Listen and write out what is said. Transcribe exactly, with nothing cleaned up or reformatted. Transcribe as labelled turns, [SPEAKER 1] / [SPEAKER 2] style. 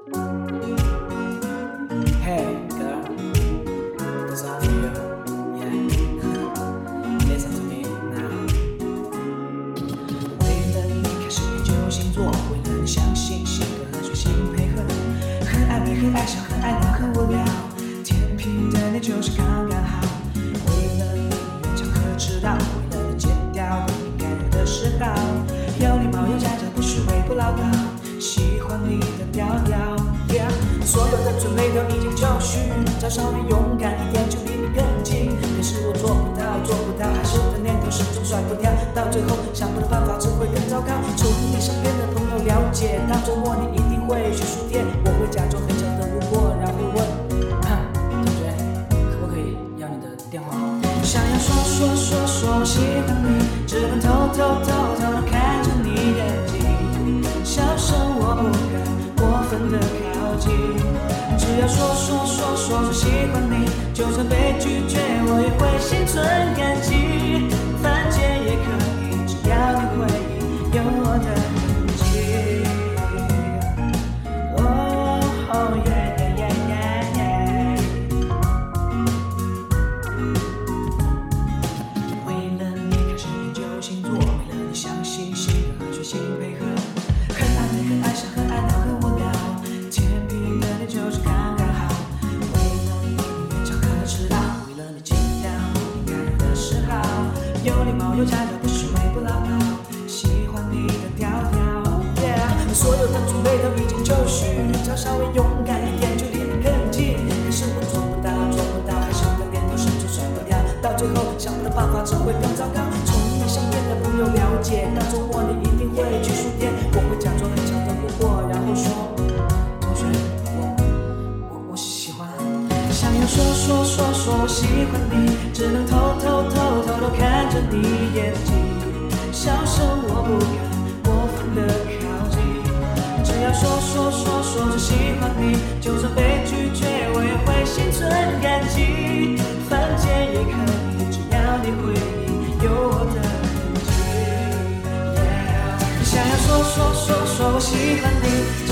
[SPEAKER 1] Hey girl, this all for you. Yeah, listen to me now. 为了你开始研究星座，为了你相信性格和水星配合，很暧昧，很爱笑，很爱闹，很无聊。天平的你就是刚刚好。为了你勉强和迟到，为了你戒掉不应该有的嗜好。有礼貌有家教，不虚伪不唠叨，喜欢你的调调。Yeah, 所有的准备都已经就绪，只要稍微勇敢一点就离你更近。可是我做不到，做不到，害羞的念头始终甩不掉，到最后想不到办法只会更糟糕。从你身边的朋友了解到周末你一定会去书店，我会假装很小的路过，然后问，哈，同学，可不可以要你的电话号码？想要说说说说我喜欢你，只能偷偷偷偷地看着你眼睛，小声我不敢过分的靠近。只要说说说说我喜欢你，就算被拒绝我也会心存感激。犯贱也可以，只要你回应有我的痕迹。哦哦耶耶耶耶耶！为了你开始研究星座，为了你相信性格和水星配合，很暧昧，很爱笑，很爱闹，很无聊。天平的你就是刚刚好。为了你勉强和迟到，为了你戒掉不应该有的嗜好。有礼貌有家教，不虚伪不唠叨，喜欢你的调调。Yeah, 所有的准备都已经就绪，只要稍微勇敢一点就离你更近。可是我做不到，做不到，害羞的念头始终甩不掉，到最后想不到办法只会更糟糕。从你身边的朋友了解到周末你一定会去书店，我会假装很小的路过，然后说，同学，我我我喜欢。想要说说说说我喜欢你，只能偷偷偷偷偷看着你眼睛，小声我不敢过分的靠近。只要说说说说我喜欢你，就算被拒绝我也会心存感激。犯贱也可以，只要你回应有我的痕迹。Yeah, 想要说说说说我喜欢你，